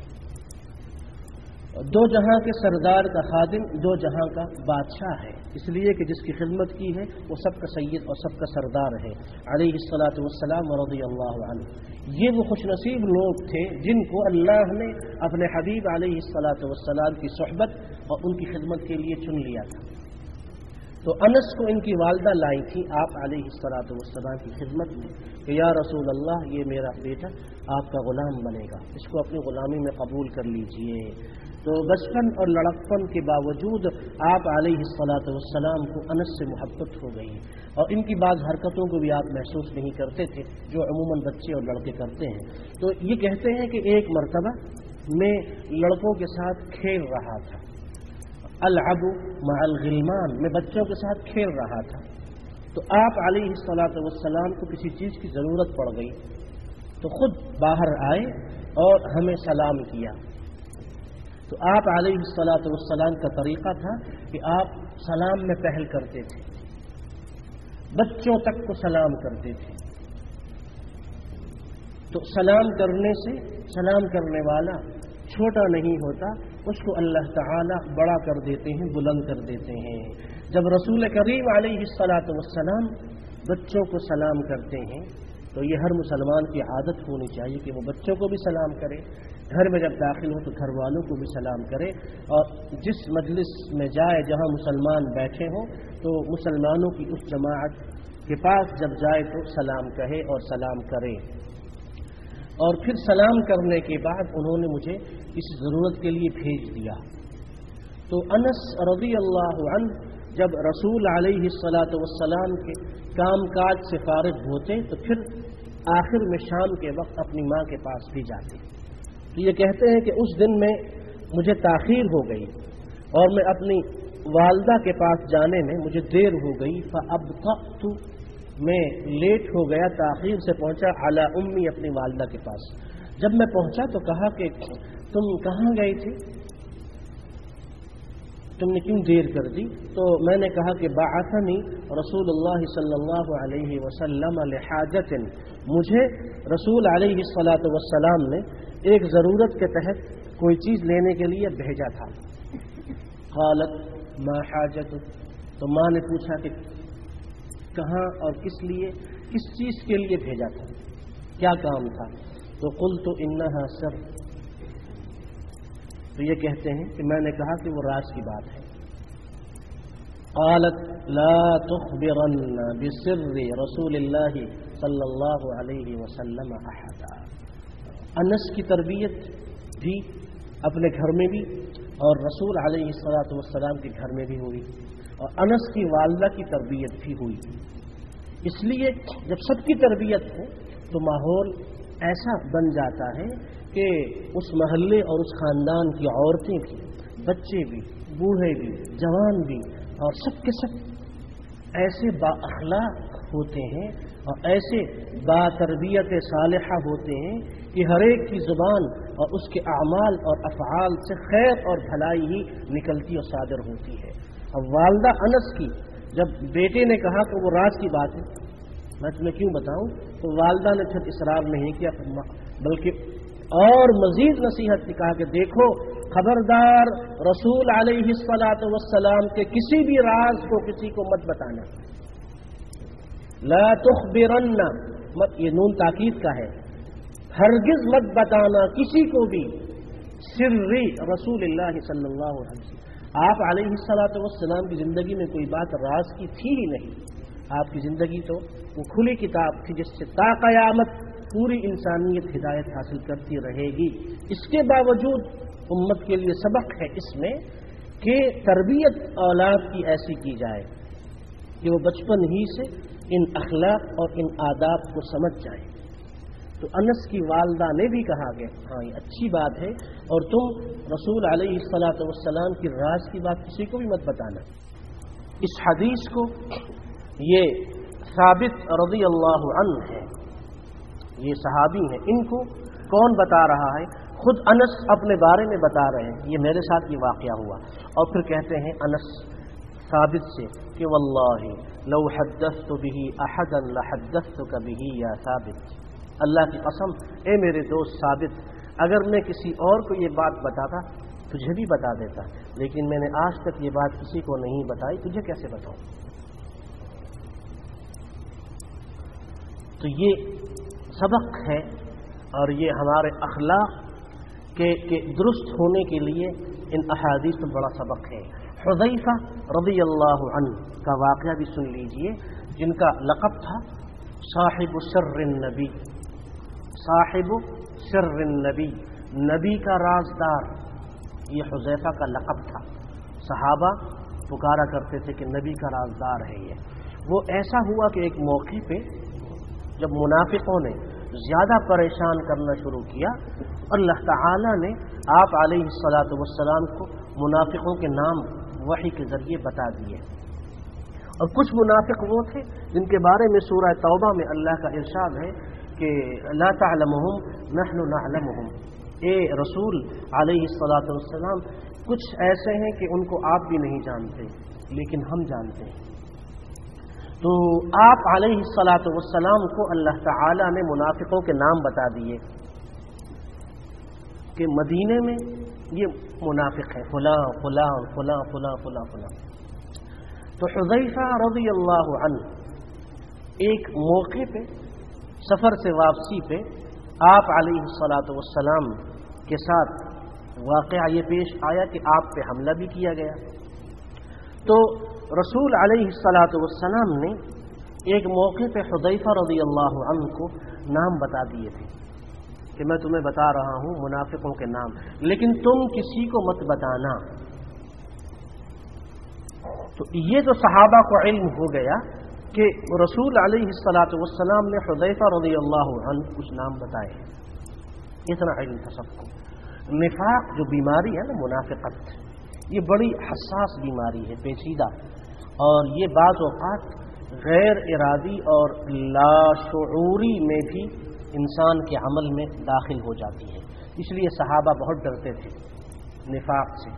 دو جہاں کے سردار کا خادم، دو جہاں کا بادشاہ ہے، اس لیے کہ جس کی خدمت کی ہے وہ سب کا سید اور سب کا سردار ہے علیہ الصلاۃ والسلام رضی اللہ عنہ۔ یہ وہ خوش نصیب لوگ تھے جن کو اللہ نے اپنے حبیب علیہ الصلاۃ والسلام کی صحبت اور ان کی خدمت کے لیے چن لیا تھا۔ تو انس کو ان کی والدہ لائی تھی آپ علیہ الصلاۃ والسلام کی خدمت میں کہ یا رسول اللہ، یہ میرا بیٹا آپ کا غلام بنے گا، اس کو اپنی غلامی میں قبول کر لیجئے۔ تو بچپن اور لڑکپن کے باوجود آپ علیہ الصلاۃ والسلام کو انس سے محبت ہو گئی، اور ان کی بعض حرکتوں کو بھی آپ محسوس نہیں کرتے تھے جو عموماً بچے اور لڑکے کرتے ہیں۔ تو یہ کہتے ہیں کہ ایک مرتبہ میں لڑکوں کے ساتھ کھیل رہا تھا، العب مع الغلمان، میں بچوں کے ساتھ کھیل رہا تھا، تو آپ علیہ الصلاۃ والسلام کو کسی چیز کی ضرورت پڑ گئی تو خود باہر آئے اور ہمیں سلام کیا۔ تو آپ علیہ الصلاۃ والسلام کا طریقہ تھا کہ آپ سلام میں پہل کرتے تھے، بچوں تک کو سلام کرتے تھے۔ تو سلام کرنے سے سلام کرنے والا چھوٹا نہیں ہوتا، اس کو اللہ تعالی بڑا کر دیتے ہیں، بلند کر دیتے ہیں۔ جب رسول کریم علیہ الصلاۃ والسلام بچوں کو سلام کرتے ہیں تو یہ ہر مسلمان کی عادت ہونی چاہیے کہ وہ بچوں کو بھی سلام کرے، گھر میں جب داخل ہو تو گھر والوں کو بھی سلام کرے، اور جس مجلس میں جائے جہاں مسلمان بیٹھے ہوں تو مسلمانوں کی اس جماعت کے پاس جب جائے تو سلام کہے اور سلام کرے۔ اور پھر سلام کرنے کے بعد انہوں نے مجھے اس ضرورت کے لیے بھیج دیا۔ تو انس رضی اللہ عنہ جب رسول علیہ الصلاۃ والسلام کے کام کاج سے فارغ ہوتے تو پھر آخر میں شام کے وقت اپنی ماں کے پاس بھی جاتے۔ تو یہ کہتے ہیں کہ اس دن میں مجھے تاخیر ہو گئی اور میں اپنی والدہ کے پاس جانے میں مجھے دیر ہو گئی، فابطأت، میں لیٹ ہو گیا، تاخیر سے پہنچا، علی امی، اپنی والدہ کے پاس۔ جب میں پہنچا تو کہا کہ تم کہاں گئی تھی، تم نے کیوں دیر کر دی؟ تو میں نے کہا کہ بعثنی رسول اللہ صلی اللہ علیہ وسلم لحاجت، مجھے رسول علیہ الصلاۃ والسلام نے ایک ضرورت کے تحت کوئی چیز لینے کے لیے بھیجا تھا۔ قالت ما حاجت، تو ماں نے پوچھا کہ کہاں اور کس لیے، کس چیز کے لیے بھیجا تھا، کیا کام تھا؟ تو قلت انہا سر، تو یہ کہتے ہیں کہ میں نے کہا کہ وہ راز کی بات ہے۔ قالت لا تخبرن بسر رسول اللہ صلی اللہ علیہ وسلم احدا۔ انس کی تربیت بھی اپنے گھر میں بھی اور رسول علیہ الصلاۃ والسلام کے گھر میں بھی ہوئی، اور انس کی والدہ کی تربیت بھی ہوئی۔ اس لیے جب سب کی تربیت ہو تو ماحول ایسا بن جاتا ہے کہ اس محلے اور اس خاندان کی عورتیں بھی، بچے بھی، بوڑھے بھی، جوان بھی، اور سب کے سب ایسے با اخلاق ہوتے ہیں اور ایسے با تربیت صالحہ ہوتے ہیں کہ ہر ایک کی زبان اور اس کے اعمال اور افعال سے خیر اور بھلائی ہی نکلتی اور صادر ہوتی ہے۔ اب والدہ انس کی جب بیٹے نے کہا کہ وہ راز کی بات ہے، میں تمہیں کیوں بتاؤں، تو والدہ نے پھر اصرار نہیں کیا بلکہ اور مزید نصیحت کی، کہا کہ دیکھو خبردار رسول علیہ الصلاۃ والسلام کے کسی بھی راز کو کسی کو مت بتانا، لا تخبرن، مت، یہ نون تاکید کا ہے، ہرگز مت بتانا کسی کو بھی، سری رسول اللہ صلی اللہ علیہ وسلم، آپ علیہ الصلاۃ والسلام کی زندگی میں کوئی بات راز کی تھی ہی نہیں، آپ کی زندگی تو وہ کھلی کتاب تھی جس سے تا قیامت پوری انسانیت ہدایت حاصل کرتی رہے گی۔ اس کے باوجود امت کے لیے سبق ہے اس میں کہ تربیت اولاد کی ایسی کی جائے کہ وہ بچپن ہی سے ان اخلاق اور ان آداب کو سمجھ جائیں۔ تو انس کی والدہ نے بھی کہا کہ ہاں یہ اچھی بات ہے اور تم رسول علیہ الصلوۃ والسلام کی راز کی بات کسی کو بھی مت بتانا. اس حدیث کو یہ ثابت رضی اللہ عنہ ہے، یہ صحابی ہیں، ان کو کون بتا رہا ہے؟ خود انس اپنے بارے میں بتا رہے ہیں، یہ میرے ساتھ یہ واقعہ ہوا. اور پھر کہتے ہیں انس ثابت سے کہ واللہ لو حدثت به احدا لحدثتك به یا ثابت، اللہ کی قسم اے میرے دوست ثابت، اگر میں کسی اور کو یہ بات بتاتا تجھے بھی بتا دیتا، لیکن میں نے آج تک یہ بات کسی کو نہیں بتائی، تجھے کیسے بتاؤں؟ تو یہ سبق ہے اور یہ ہمارے اخلاق کے, کے درست ہونے کے لیے ان احادیث میں بڑا سبق ہے. حذیفہ رضی اللہ عنہ کا واقعہ بھی سن لیجئے، جن کا لقب تھا صاحب سر النبی، صاحب سر النبی، نبی کا رازدار. یہ حذیفہ کا لقب تھا، صحابہ پکارا کرتے تھے کہ نبی کا رازدار ہے یہ. وہ ایسا ہوا کہ ایک موقع پہ جب منافقوں نے زیادہ پریشان کرنا شروع کیا، اللہ تعالی نے آپ علیہ الصلاۃ والسلام کو منافقوں کے نام وحی کے ذریعے بتا دیے. اور کچھ منافق وہ تھے جن کے بارے میں سورہ توبہ میں اللہ کا ارشاد ہے کہ لا تعلمهم نحن نعلمهم، اے رسول علیہ الصلاۃ والسلام کچھ ایسے ہیں کہ ان کو آپ بھی نہیں جانتے لیکن ہم جانتے ہیں. تو آپ علیہ الصلاۃ والسلام کو اللہ تعالی نے منافقوں کے نام بتا دیے کہ مدینے میں یہ منافق ہے فلاں فلاں فلاں فلاں فلاں فلاں. تو حذیفہ رضی اللہ عنہ ایک موقع پہ سفر سے واپسی پہ آپ علیہ الصلاۃ والسلام کے ساتھ واقعہ یہ پیش آیا کہ آپ پہ حملہ بھی کیا گیا. تو رسول علیہ الصلاۃ والسلام نے ایک موقع پہ حذیفہ رضی اللہ عنہ کو نام بتا دیے تھے کہ میں تمہیں بتا رہا ہوں منافقوں کے نام، لیکن تم کسی کو مت بتانا. تو یہ تو صحابہ کو علم ہو گیا کہ رسول علیہ الصلاۃ والسلام نے حذیفہ رضی اللہ عنہ کچھ نام بتائے، اتنا علم تھا سب کو. نفاق جو بیماری ہے نا، منافقت، یہ بڑی حساس بیماری ہے، پیچیدہ، اور یہ بعض اوقات غیر ارادی اور لاشعوری میں بھی انسان کے عمل میں داخل ہو جاتی ہے. اس لیے صحابہ بہت ڈرتے تھے نفاق سے،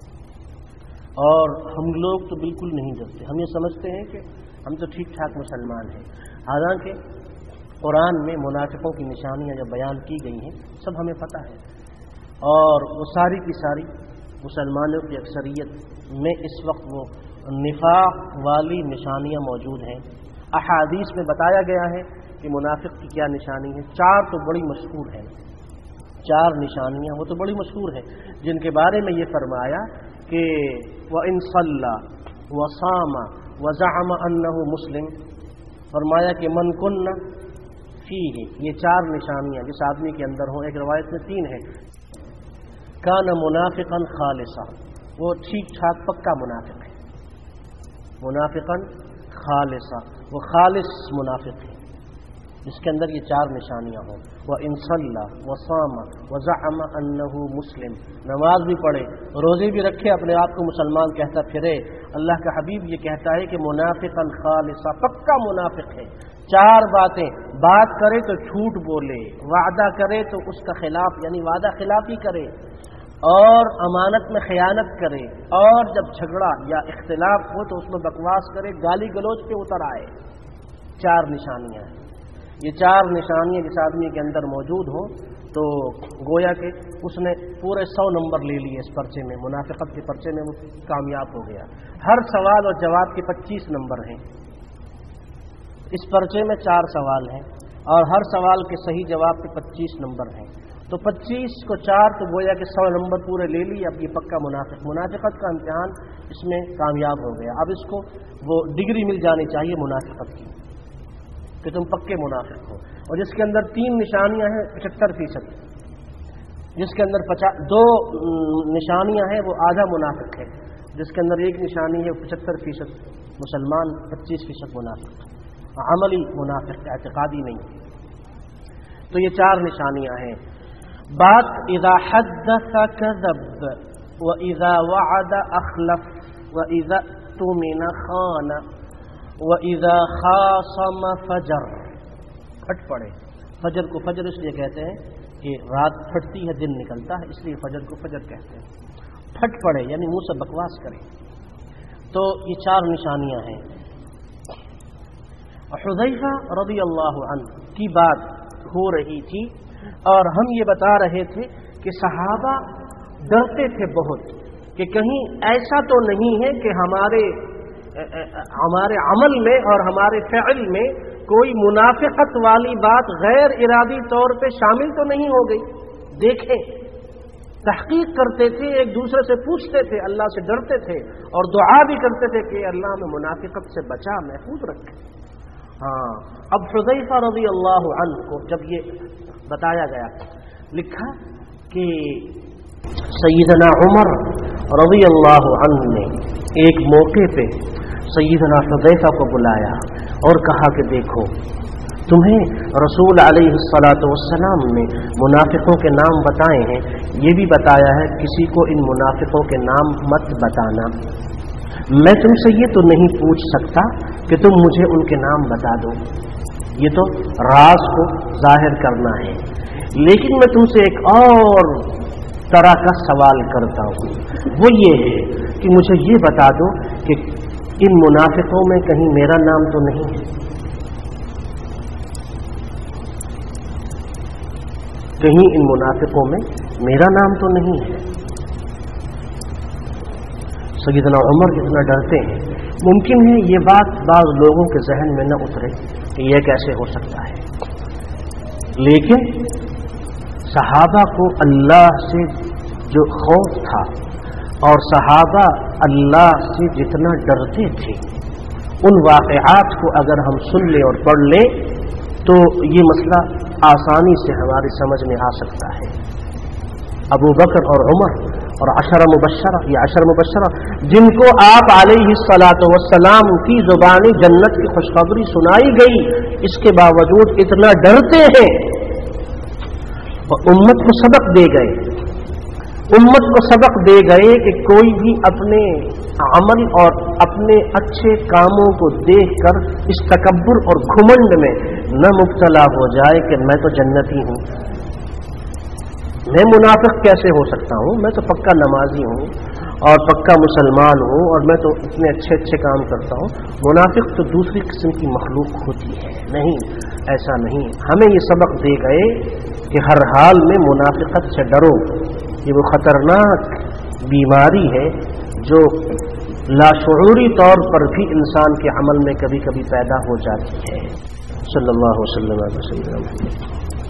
اور ہم لوگ تو بالکل نہیں ڈرتے. ہم یہ سمجھتے ہیں کہ ہم تو ٹھیک ٹھاک مسلمان ہیں، حالانکہ قرآن میں منافقوں کی نشانیاں جو بیان کی گئی ہیں سب ہمیں پتہ ہے، اور وہ ساری کی ساری مسلمانوں کی اکثریت میں اس وقت وہ نفاق والی نشانیاں موجود ہیں. احادیث میں بتایا گیا ہے کہ منافق کی کیا نشانی ہے. چار تو بڑی مشہور ہیں، چار نشانیاں وہ تو بڑی مشہور ہیں، جن کے بارے میں یہ فرمایا کہ وَإِن صَلَّى وَصَامَ وَزَعَمَ أَنَّهُ مُسْلِمٌ، فرمایا کہ من کن فیہ، یہ چار نشانیاں جس آدمی کے اندر ہوں. ایک روایت میں تین ہے. کان منافقا خالصا، وہ ٹھیک ٹھاک پکا منافق ہے. منافقا خالصا، وہ خالص منافق ہے جس کے اندر یہ چار نشانیاں ہوں. وَإِن صَلَّى وَصَامَ وَزَعَمَ أَنَّهُ مُسْلِمٌ، نماز بھی پڑھے، روزے بھی رکھے، اپنے آپ کو مسلمان کہتا پھرے. اللہ کا حبیب یہ کہتا ہے کہ منافقا خالصا، پکا منافق ہے. چار باتیں، بات کرے تو جھوٹ بولے، وعدہ کرے تو اس کا خلاف یعنی وعدہ خلافی کرے، اور امانت میں خیانت کرے، اور جب جھگڑا یا اختلاف ہو تو اس میں بکواس کرے، گالی گلوچ پہ اتر آئے. چار نشانیاں ہیں. یہ چار نشانیاں جس آدمی کے اندر موجود ہوں تو گویا کہ اس نے پورے سو نمبر لے لیے اس پرچے میں، منافقت کے پرچے میں وہ کامیاب ہو گیا. ہر سوال اور جواب کے پچیس نمبر ہیں. اس پرچے میں چار سوال ہیں اور ہر سوال کے صحیح جواب کے پچیس نمبر ہیں. تو پچیس کو چار تو گویا کہ سو نمبر پورے لے لی. اب یہ پکا منافق، منافقت کا امتحان اس میں کامیاب ہو گیا. اب اس کو وہ ڈگری مل جانی چاہیے منافقت کی کہ تم پکے منافق ہو. اور جس کے اندر تین نشانیاں ہیں پچہتر فیصد، جس کے اندر پچا دو نشانیاں ہیں وہ آدھا منافق ہے، جس کے اندر ایک نشانی ہے پچہتر فیصد مسلمان، پچیس فیصد منافق، عملی منافق، اعتقادی نہیں. تو یہ چار نشانیاں ہیں. بات اذا حدث کذب واذا وعد اخلف واذا اؤتمن خان واذا خاصم فجر. پھٹ پڑے. فجر کو فجر اس لیے کہتے ہیں کہ رات پھٹتی ہے دن نکلتا ہے، اس لیے فجر کو فجر کہتے ہیں. پھٹ پڑے یعنی منہ سے بکواس کرے. تو یہ چار نشانیاں ہیں. حذیفہ رضی اللہ عنہ کی بات ہو رہی تھی اور ہم یہ بتا رہے تھے کہ صحابہ ڈرتے تھے بہت کہ کہیں ایسا تو نہیں ہے کہ ہمارے ہمارے عمل میں اور ہمارے فعل میں کوئی منافقت والی بات غیر ارادی طور پہ شامل تو نہیں ہو گئی. دیکھیں، تحقیق کرتے تھے، ایک دوسرے سے پوچھتے تھے، اللہ سے ڈرتے تھے اور دعا بھی کرتے تھے کہ اللہ میں منافقت سے بچا، محفوظ رکھے. ہاں، اب حذیفہ رضی اللہ عنہ کو جب یہ بتایا گیا، لکھا کہ سیدنا عمر رضی اللہ عنہ نے ایک موقع پہ سیدنا حذیفہ کو بلایا اور کہا کہ دیکھو، تمہیں رسول علیہ الصلاۃ والسلام نے منافقوں کے نام بتائے ہیں، یہ بھی بتایا ہے کسی کو ان منافقوں کے نام مت بتانا. میں تم سے یہ تو نہیں پوچھ سکتا کہ تم مجھے ان کے نام بتا دو، یہ تو راز کو ظاہر کرنا ہے، لیکن میں تم سے ایک اور طرح کا سوال کرتا ہوں، وہ یہ ہے کہ مجھے یہ بتا دو کہ ان منافقوں میں کہیں میرا نام تو نہیں ہے، کہیں ان منافقوں میں میرا نام تو نہیں ہے. سیدنا عمر اتنا ڈرتے ہیں، ممکن ہے یہ بات بعض لوگوں کے ذہن میں نہ اترے کہ یہ کیسے ہو سکتا ہے، لیکن صحابہ کو اللہ سے جو خوف تھا اور صحابہ اللہ سے جتنا ڈرتے تھے، ان واقعات کو اگر ہم سن لیں اور پڑھ لیں تو یہ مسئلہ آسانی سے ہماری سمجھ میں آ سکتا ہے. ابو بکر اور عمر اور عشرہ مبشرہ، یہ عشرہ مبشرہ جن کو آپ علیہ الصلاۃ والسلام کی زبانی جنت کی خوشخبری سنائی گئی، اس کے باوجود اتنا ڈرتے ہیں اور امت کو سبق دے گئے امت کو سبق دے گئے کہ کوئی بھی اپنے عمل اور اپنے اچھے کاموں کو دیکھ کر اس تکبر اور گھمنڈ میں نہ مبتلا ہو جائے کہ میں تو جنتی ہوں، میں منافق کیسے ہو سکتا ہوں، میں تو پکا نمازی ہوں اور پکا مسلمان ہوں اور میں تو اتنے اچھے اچھے کام کرتا ہوں. منافق تو دوسری قسم کی مخلوق ہوتی ہے. نہیں، ایسا نہیں. ہمیں یہ سبق دے گئے کہ ہر حال میں منافقت سے ڈرو، یہ وہ خطرناک بیماری ہے جو لاشعوری طور پر بھی انسان کے عمل میں کبھی کبھی پیدا ہو جاتی ہے. صلی اللہ وسلم علی سیدنا محمد.